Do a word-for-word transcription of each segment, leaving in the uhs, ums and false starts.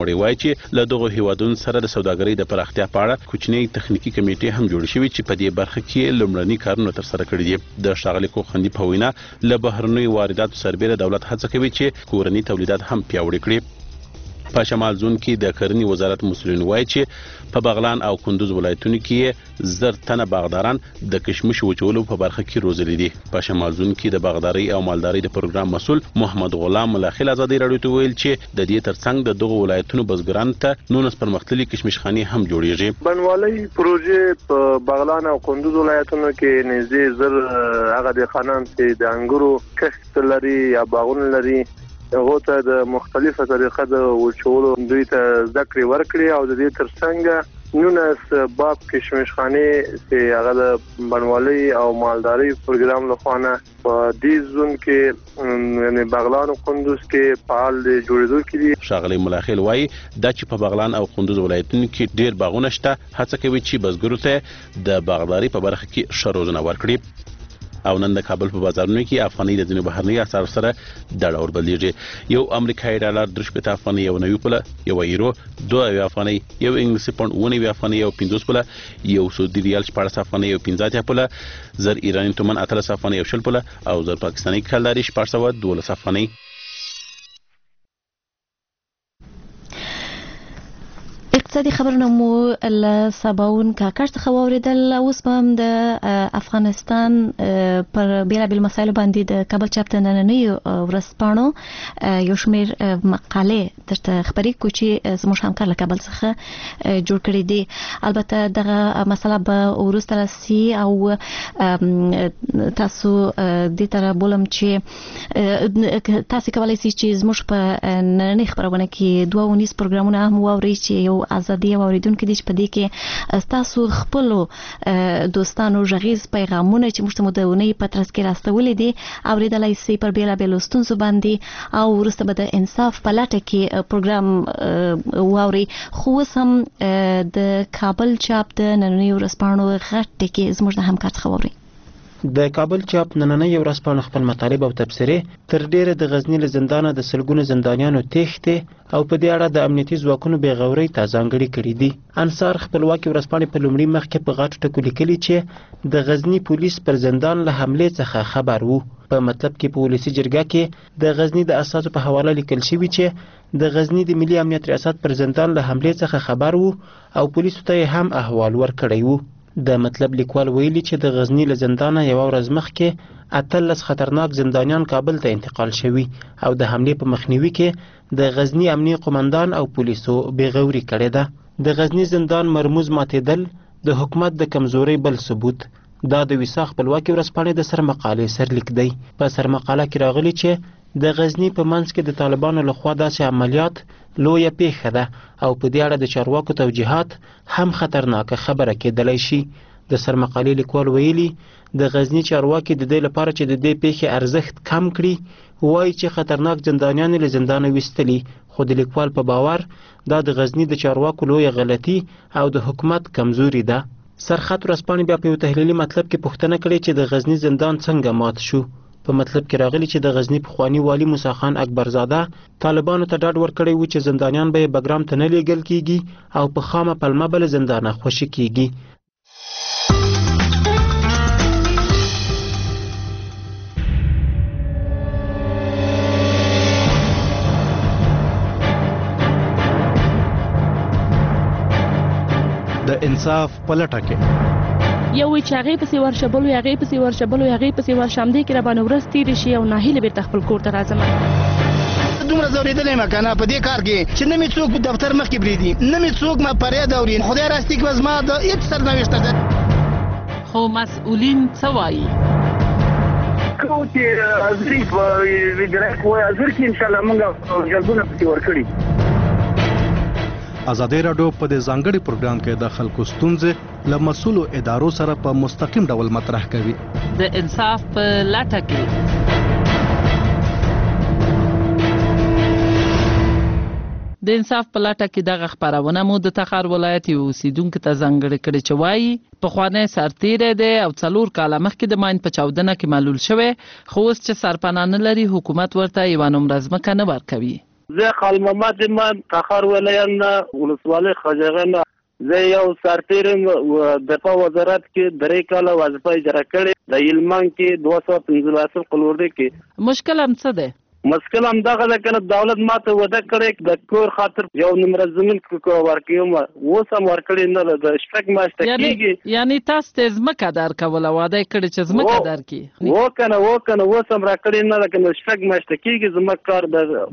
وړي وایي چې له دغو هیوادونو سره د سوداګرۍ د پراختیا په اړه کوچنۍ تخنیکی کمیټې هم جوړې شوې چې په دې برخه کې لومړني کارونه ترسره کړي دي. د ښاغلي کوخندي په وینا له بهرنیو وارداتو سربېره دولت هڅه کوي چې کورني تولیدات هم پیاوړي کړي. په شمال زون کې د کرنې وزارت مسؤلین وایي چې په بغلان او کندوز ولایتونو کې زر تنه باغداران د کشمش وچولو په برخه کې روزلي دي. په شمال زون کې د باغدارۍ او مالدارۍ د پروګرام مسؤل محمد غلام ملاخیل ازادي راډیو ته ویل چې د دې ترڅنګ د دغو ولایتونو بزګرانو ته نولس پرمختللي کشمشخانې هم جوړیږي. بنوالۍ پروژې په بغلان او کندوز ولایتونو کې نږدې زر هغه د خانان چې د انګورو کښت لري یا باغونه لري هغه ته د مختلفه طریقه د وچولو دوی ته زده کړې ورکړي او د دې ترڅنګ نونس باب کشمشخانې چې هغه د بنوالۍ او مالدارۍ پروګرام لخوا په دې زون کې یعنی بغلان او کندوز کې فعال جوړېدل کړي. ښاغلی ملاخیل وایي دا چې په بغلان او کندوز ولایتونو کې ډېر باغونه شته هڅه کوي چې بزګرو ته د باغدارۍ په برخه کې ښه روزنه ورکړي. او نن د کابل په بازارونو کې افغانۍ د ځینو بهرنۍ اسعارو سره د ډول بدلیږي. یو امریکایي ډالر درې شپېته افغانۍ، یو نوي پوله، یو یورو دوه اویا افغانۍ، یو انګلیسي پونډ اوه نوي افغانۍ، یو پنځوس پوله، یو سعودي ریال شپاړس افغانۍ، یو پنځه اتیا پوله، زر ایراني تومن اتلس افغانۍ، یو شل پوله او زر پاکستاني کلداري شپږ سوه دولس افغانۍ. اقتصادي خبرونه مو له سباون کاکړ څخه واورېدل. اوس به هم د افغانستان پر بیلابیل مسایلو باندې د کابل چاپ د نننیو ورځپاڼو یو شمېر مقالې درته خپرې کړو چې زموږ همکار له کابل څخه جوړ کړي دي. البته دغه مسله به وروسته راسي او تاسو دې ته رابولم چې تاسو کولی شئ چې زموږ په نننۍ خپرونه کې دوه ونیز پروګرامونه هم واورئ چې یو ازادي او اوریدونکو دي چې په دې کې تاسو خپل دوستانو غږیز پیغامونه چې موږ ته مو د ونې په ترڅ کې راستولې دي اوریدلای شئ پر بیلابیلو ستونزو باندې او وروسته به د انصاف په لټه کې پروګرام واوري. خو اوس هم د کابل چاپ د نننیو ورځپاڼو غټ ټکی زموږ د همکار څخه واوري. د کابل چاپ نننۍ ورځپاڼه خپل مطالب او تبصرې تر ډیره د غزنی له زندانه د سلګونو زندانیانو تېښتې او په دې اړه د امنیتي ځواکونو بېغورۍ ته ځانګړي کړي دي. انصار خپلواکي ورځپاڼې په لومړي مخ کې په غټو ټکو لیکلي چې د غزنی پولیس پر زندان له حملې څخه خبر وو. په مطلب کې په ولسي جرګه کې د غزنی د اساسو په حواله لیکل شوي چې د غزنی د ملي امنیت ریاست پر زندان له حملې څخه خبر وو او پولیسو ته هم احوال ورکړی وو. د مطلب لیکوال ویلي چې د غزنی له زندانه یوه ورځ مخکې اتلس خطرناک زندانیان کابل ته انتقال شوي او د حملې په مخنیوي کې د غزنی امني قمندان او پولیسو بېغوري کړې ده. د غزنی زندان مرموز ماتېدل د حکومت د کمزورۍ بل ثبوت. دا د ویسا خپلواکي ورځپاڼې د سرمقالې سرلیک دی. په سرمقاله کې راغلي چې د غزنی په منځ کې د طالبانو لخوا داسې عملیات لویه پیښه ده او په دې اړه د چارواکو توجیهات هم خطرناکه خبره کېدلی شي. د سرمقالې لیکوال ویلي د غزنی چارواکي د دې لپاره چې د دې پیښې ارزښت کم کړي وایي چې خطرناک زندانیان له زندانه ویستلي، خو د لیکوال په باور دا د غزنی د چارواکو لویه غلطي او د حکومت کمزوري ده. سرخط ورځپاڼې بیا په یو تحلیلي مطلب کې پوښتنه کړې چې د غزنی زندان څنګه مات شو. په مطلب کې راغلی چې د غزنی پخواني والي موسی خان اکبرزاده طالبانو ته ډاډ ورکړی و چې زندانیان به یې بګرام ته نه لیږل کیږي او په خامه پلمه به له زندانه خوشي کیږي. د انصاف په لټه کې یو وی چې هغې پسې ورشه بل وی هغې پسې ورشه بل وی هغې پسې ورشه همدې کې راباندې ورځ تېرې شي او ناهیله بېرته خپل کور ته راځم. دومره ځورېدلی یم که نه په دې کار کې چې نه مې څوک په دفتر مخکې بریدي، نه مې څوک ما فریاد اوري. خدای راستي که زما د هېڅ سرنوشته ده. خو مسؤلین څه وایي؟ کوم چې حاضري په ویډرک وایي حاضر کې انشاءالله موږ جلبونه پسې ورکړي. ازادي راډیو په دې ځانګړي پروګرام کې د خلکو ستونزې له مسؤلو ادارو سره په مستقیم ډول مطرح کوي. د انصاف په لټه کې د انصاف په لټه کې دغه خپرونه مو د تخار ولایت یو اوسیدونکو ته ځانګړې کړې چې وایي پخوانی سرتیری دی او څلور کاله مخکې د ماین په چاودنه کې معلول شوی، خو اوس چې سرپناه نه لري حکومت ورته یوه نومره ځمکه نه ورکوي. زه خال محمد من تخار ولایت نه ولسوالۍ خواجه نه زه یو سرتیرم دفاع وزارت کې درې کاله وظیفه اجرا کړې د هلمند کې دوه سوه پنځلسم قلوردی کې. مشکل هم څه دی؟ مشکل هم دغه ده کنه دولت ماته وعده کړې د کور خاطر یو نمره زمین ورکوم اوس هم ورکړې نه ده د شپږ میاشتې کېږي. یعنی تاسو ته ځمکه درکوله وعده کړې چې ځمکه درکړي و کنه و کنه اوس هم راکړې نه ده کنه شپږ میاشتې کېږي زموږ کار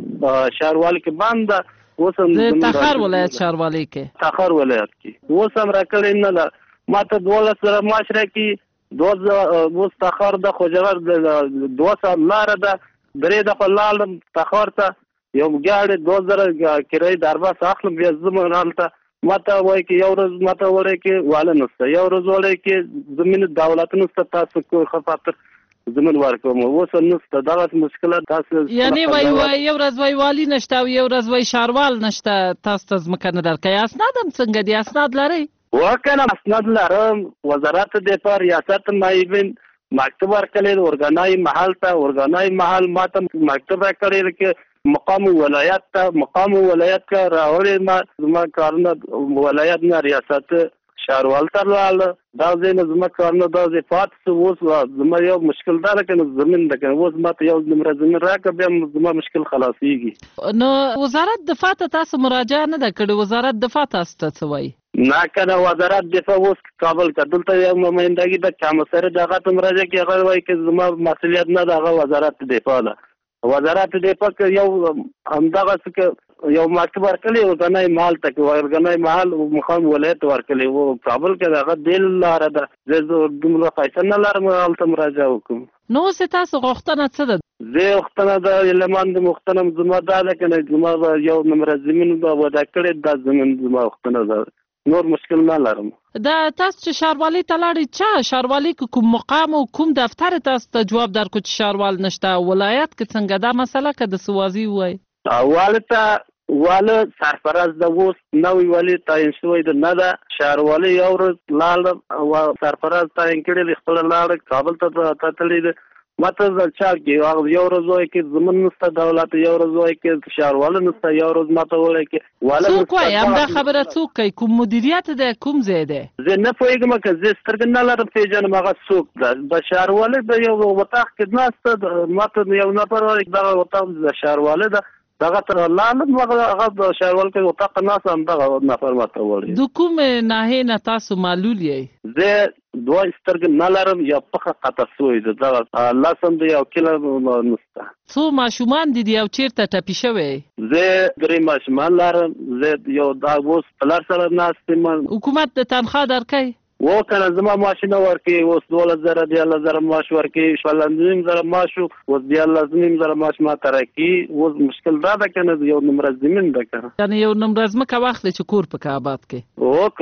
د ښاروالۍ کې بند ده. اوس هم د تخار ولایت ښاروالۍ کې تخار ولایت کې اوس هم راکړې نه ده ماته دولس زره معاش راکړي دوه اوس تخار د خوجغر دوه ساعت لاره ده درې دفعه لاړم تخار ته یو ګاډی دوه زره کرایه درباس اخلم بیا ځم هلته ماته وایي چې یو ورځ ماته وایي چې واله نشته یو ورځ وایي چې زمین دولت نشته تاسو کور خاطر زمین ورکوم اوس نشته دغه مشکلات تاسو یعنی وایي وایي یو ورځ وایي والی نشته او یو ورځ وایي ښاروال نشته تاسو ته ځمکه نه درکوي. اسناد هم څنګه دي؟ اسناد لرئ؟ وکنه اسناد لرم وزارت دفاع ریاست نایبین مکتب ورکړی ارګانای محل ته ارګانای محل ماته مکتب راکړی کې مقام ولایت ته مقام ولایت کا راوړی ما زما کارونه ولایت نه ریاست ښاروال ته لاړ دا زین زما کارونه دا زفات اوس زما یو مشکل دا کنه زمين ده کنه اوس ماته یو نمره زمين راکړه بیا زما مشکل خلاصيږي. نو وزارت دفاع ته تاسو مراجعه نه ده کړې؟ وزارت دفاع تاسو ته څه وایي؟ نه کنه وزارت دفاع اوس کابل کې دلته یو نمائندګي د چامسر دغه ته مراجعه کې هغه وایي چې زما مسؤلیت نه ده هغه وزارت دفاع ده. وزارت دفاع کې یو همدغه څه یو مکتب ورکړی ورګنای محل ته کې ورګنای محل مقام ولایت ورکړی و کابل کې هغه دل لاره ده زه دومره پیسې نه لرم هلته مراجعه وکړم. نو اوس تاسو غوښتنه څه ده؟ زه غوښتنه د لمن د مختنم زما دا ده کنه زما یو نمره زمين د ودا کړی د زمين زما غوښتنه ده نور مشکل نه لرم. دا تاسو چې ښاروالۍ ته لاړئ چا ښاروالۍ کې کوم مقام او کوم دفتر تاسو ته جواب درکړو چې ښاروال نشته؟ ولایت کې څنګه دا مسله که د سوازي وای؟ واله ته واله سرفراز د اوس نوې والی تعین شوی د نه ده ښاروالۍ یو ورځ لاړم او سرفراز تعین کړی خپل لاړ کابل ته تللی ماته چا کې یو ورځ وایي چې زمون نشته دولت یو ورځ وایي چې ښاروال نشته یو ورځ ماته وایي چې واله څوک وایي همدا خبره څوک کوي؟ کوم مدیریت دی کوم ځای دی؟ زه نه پوهېږم که زه سترګې نه لرم پېژنم هغه څوک ده د ښاروالۍ د یو وطاق کې ناسته ماته یو نفر وایي دغه وطاق د ښاروالۍ ده دغه تر لاندې هغه د ښاروال کې وطاق ناسته همدغه نفر ماته وایي. د کومې ناحیې نه تاسو معلول یې؟ زه دوه سترګې نه لرم یا پخه قطع سوی ده دغه لسم دی یو کیلو نسته. څو ماشومان دي او چیرته ټپي شوی؟ زه درې ماشومان لرم زه یو دا اوس پلار سره ناست یم. حکومت د تنخواه درکوي؟ و کنه زما ماشینه ورکوي اوس دولس زره دیارلس زره معاش ورکوي شپږ نیم زره معاش اوس دیارلس نیم زره معاش ماته راکوي. اوس مشکل دا ده کنه یو نمره زمین ده کنه یعنې یو نمره ځمکه واخلې چې کور پکې آباد کړې.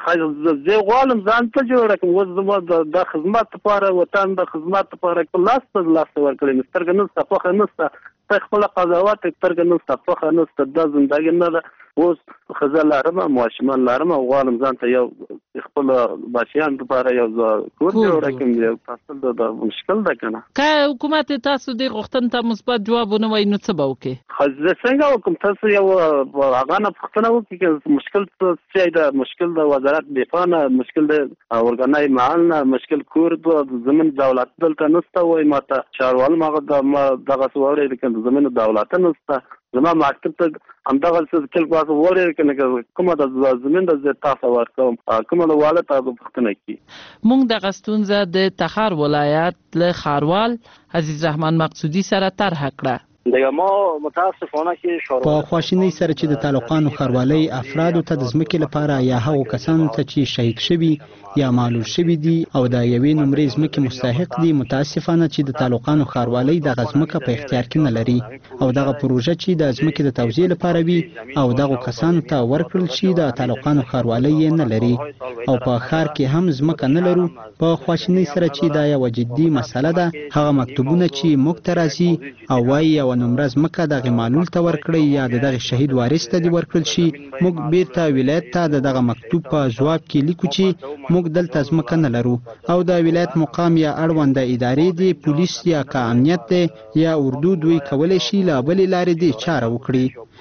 او زه غواړم ځان ته جوړه کړم اوس زما د خدمت لپاره وطن د خدمت لپاره لاس ته لاس ورکړی مې سترګې نشته پخه نشته ته خپله قضاوت سترګې نشته پخه نشته دا زندګي نه ده. اوس ښځه لرم ماشومان لرم او غواړم ځان ته یو خپل بچیان لپاره یو کور جوړه کړم یو فصل د مشکل ده کنه. که حکومت تاسو دې غوښتنې ته مثبت جواب ونه وایي نو څه به وکړې؟ زه څنګه وکړم تاسو یو هغه نه پوښتنه وکړي چې مشکل څه ده مشکل د وزارت دفاع نه مشکل د ارګانای محل نه مشکل کور د زمین دولت دلته نشته وایي ماته ښاروال ماغه دغه څه واورېد که زمین دولت نشته زما مکتب ته همدغه څه کل پاسه واورېد که کومه د زمین د زه تاسو ورکوم کومه د واله تاسو پوښتنه کړي. موږ دغه ستونزه د تخار ولایت له ښاروال عزیز رحمان مقصودي سره طرحه کړه. دیگه ما متاسفانه که شاروال په خواشینۍ سره چې د تعلقانو ښاروالۍ افرادو ته د ځمکې لپاره یا هغو کسانو ته چې شهید شوي یا معلول شوي دي او د یوې نمرې ځمکې مستحق دي متاسفانه چې د تعلقانو ښاروالۍ دغه ځمکه په اختیار کې نه لري او دغه پروژه چې د ځمکې د توزیع لپاره وي او دغو کسانو ته ورکړل شي د تعلقانو ښاروالۍ یې نه لري او په ښار کې هم ځمکه نه لرو. په خواشینۍ سره چې دا یوه جدي مسله ده هغه مکتوبونه چې موږ ته راځي او وایي یوه نمره ځمکه دغې معلول ته ورکړئ یا د دغې شهید وارث ته دې ورکړل شي موږ بیرته ولایت ته د دغه مکتوب په ځواب کې لیکو چې موږ دلته ځمکه نه لرو او د ولایت مقام یا اړونده ادارې دي پولیس یا که امنیت دی یا اردو دوی کولی شي له بلې لارې دې چاره وکړي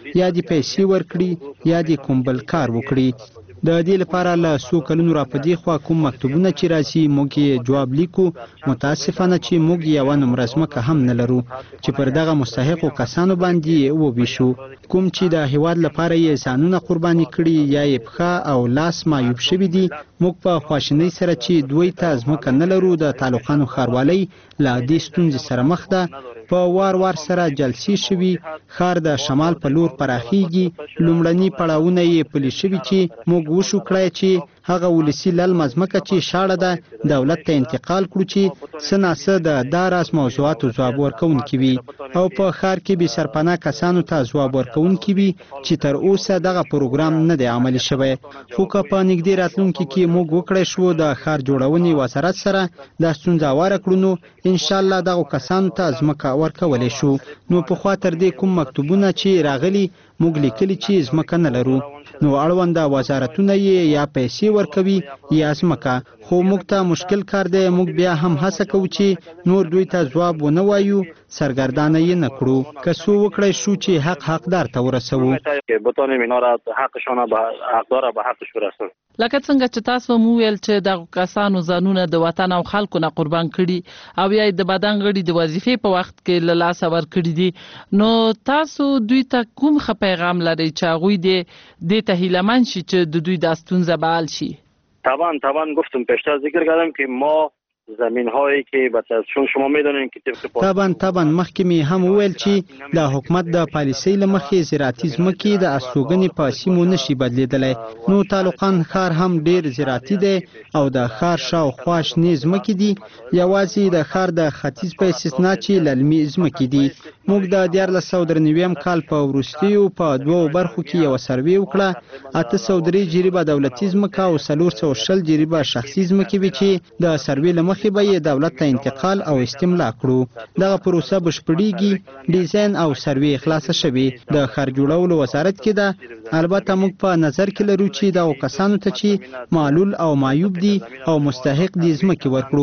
یا دې پیسې ورکړي یا دې کوم بل کار وکړي. د دې لپاره له څو کلونو راپدې خوا کوم مکتوبونه چې راځي موږ یې جواب لیکو. متاسفانه چې موږ یوه نمره ځمکه هم نه لرو چې پر دغه مستحقو کسانو باندې وویشو، کوم چې د هیواد لپاره یې ځانونه قرباني کړي یا یې پښه او لاس معیوب شوي دي. موږ په خواشینۍ سره چې دوی ته ځمکه نه لرو د تعلقانو ښاروالۍ له دې ستونزې سره مخ ده. په وار وار سره جلسې شوي، ښار د شمال په لور پراخیږي. لومړني پړاوونه یې پلي شوي چې موږ وشو کړی چې هغه ولسي للمه ځمکه چې شاړه ده دولت ته انتقال کړو چې څه ناڅه د دا راز موضوعاتو ځواب ورکوونکي وي او په ښار کې بې سرپناه کسانو ته ځواب ورکوونکي وي چې تر اوسه دغه پروګرام نه دی عملي شوی. خو که په نږدې راتلونکي کې موږ وکړی شو د ښار جوړونې وزارت سره دا ستونزه هواره کړو نو انشاءالله دغو کسانو ته ځمکه ورکولی شو. نو پخوا تر دې کوم مکتوبونه چې راغلي موږ لیکلي چې ځمکه نه لرو، نو اړونده وزارتونه یې یا پیسې ورکوي یا ځمکه. خو موږ ته مشکل کار دی، موږ بیا هم هڅه کوو چې نور دوی ته ځواب ونه وایو، سرګردانه یې نه کړو. که څه وکړی شو چې حق حقدار ته ورسوو. بتانیم اینا را حقشانه به حقدار به حقش برسون. لکه څنګه چې تاسو مو ویل چې د کسانو ځانونه د وطن او خلکو نه قربان کړي او یا د بدن غړي د وظیفې په وخت کې له لاسه ورکړي دي، نو تاسو دوی ته کوم ښه پیغام لرئ چې هغوی دې ته هیلهمند شي چې د دوی دا ستونزه به حل شي؟ طبعا طبعا گفتم پیشتر ذکر کردم که ما زمین هایی که بچه چون شما میدونین که طبق طبعا طبعا مخکې می هم ویل چې د حکومت د پالیسۍ له مخې زراعتي ځمکې د استوګنې په سیمو نشي بدلیدلی. نو تعلقان ښار هم ډیر زراعتي دی او د ښار شاوخوا شنې ځمکې دي. یوازې د ښار د ختیځ په استثنا چې للمي ځمکې دي. موږ د دیارلس سوه درې نویم کال په وروستیو په دوو برخو کې یوه سروې وکړه. اته سوه درې جریبه دولتي ځمکه او څلور سوه شل جریبه شخصي ځمکې وې چې د سروې له مخې به یې دولت ته انتقال او استملا کړو. دغه پروسه بشپړیږي، ډیزاین او سروې خلاصه شوې، د ښار جوړولو وزارت کې ده. البته موږ په نظر کې لرو چې دغو کسانو ته چې معلول او معیوب دي او مستحق دي ځمکې ورکړو.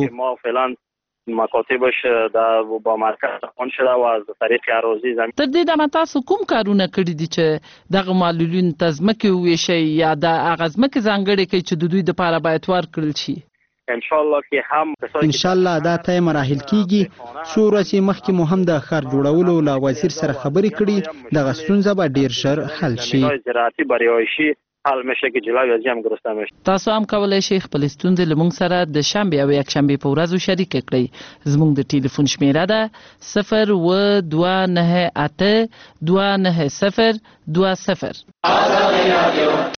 مکاتبش در با مرکز خوان شده و از طریق اراضی زمین. تر دې دمه تاسو کوم کارونه کړي دي چې دغه معلولین ته ځمکې وویشئ یا د هغه ځمکې ځانګړې کړئ چې د دوی دپاره باید ورکړل شي؟ انشاءالله که هم انشاءالله دا ته مراحل کیږي. څو ورځې مخکې مو هم د ښار جوړولو له وزیر سره خبرې کړي. دغه ستونزه به ډیر ژر حل شي. زراعتي بریایشي حل میشه که جلوی از هم گرفته میشه. تاسو هم کولای شئ خپل ستونزې له موږ سره د شنبې او یکشنبې په ورځو شریک کړئ. زموږ د ټلیفون شمیره ده صفر و دوه نهه اته دوه نهه صفر دوه صفر.